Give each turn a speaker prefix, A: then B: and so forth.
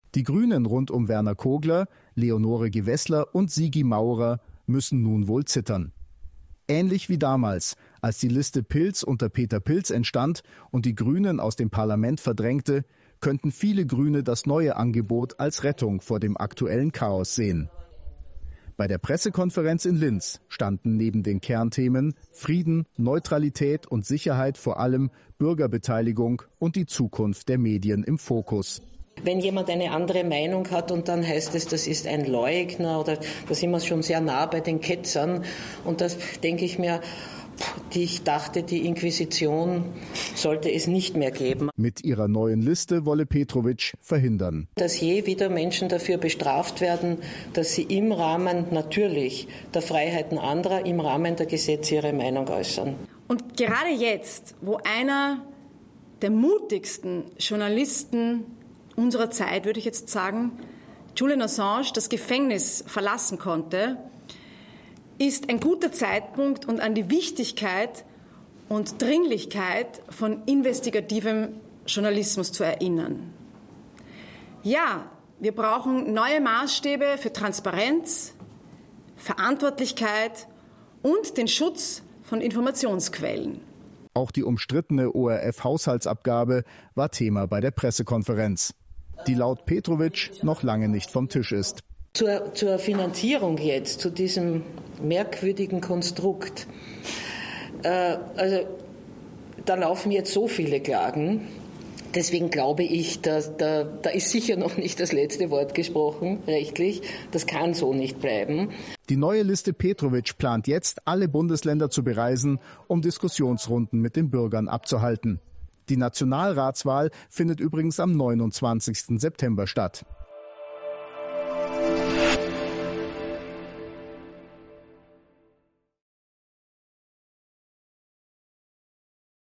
A: Die Grünen rund um Werner Kogler, Leonore Gewessler und Sigi Maurer müssen nun wohl zittern. Ähnlich wie damals, als die Liste Pilz unter Peter Pilz entstand und die Grünen aus dem Parlament verdrängte, könnten viele Grüne das neue Angebot als Rettung vor dem aktuellen Chaos sehen. Bei der Pressekonferenz in Linz standen neben den Kernthemen Frieden, Neutralität und Sicherheit vor allem Bürgerbeteiligung und die Zukunft der Medien im Fokus.
B: Wenn jemand eine andere Meinung hat und dann heißt es, das ist ein Leugner oder da sind wir schon sehr nah bei den Ketzern. Und das denke ich mir, ich dachte, die Inquisition sollte es nicht mehr geben.
A: Mit ihrer neuen Liste wolle Petrović verhindern,
B: dass je wieder Menschen dafür bestraft werden, dass sie im Rahmen natürlich der Freiheiten anderer, im Rahmen der Gesetze ihre Meinung äußern.
C: Und gerade jetzt, wo einer der mutigsten Journalisten unserer Zeit, würde ich jetzt sagen, Julian Assange, das Gefängnis verlassen konnte, ist ein guter Zeitpunkt, um an die Wichtigkeit und Dringlichkeit von investigativem Journalismus zu erinnern. Ja, wir brauchen neue Maßstäbe für Transparenz, Verantwortlichkeit und den Schutz von Informationsquellen.
A: Auch die umstrittene ORF-Haushaltsabgabe war Thema bei der Pressekonferenz, die laut Petrović noch lange nicht vom Tisch ist.
B: Zur Finanzierung jetzt, zu diesem merkwürdigen Konstrukt. Also da laufen jetzt so viele Klagen. Deswegen glaube ich, da ist sicher noch nicht das letzte Wort gesprochen, rechtlich. Das kann so nicht bleiben.
A: Die neue Liste Petrović plant jetzt, alle Bundesländer zu bereisen, um Diskussionsrunden mit den Bürgern abzuhalten. Die Nationalratswahl findet übrigens am 29. September statt.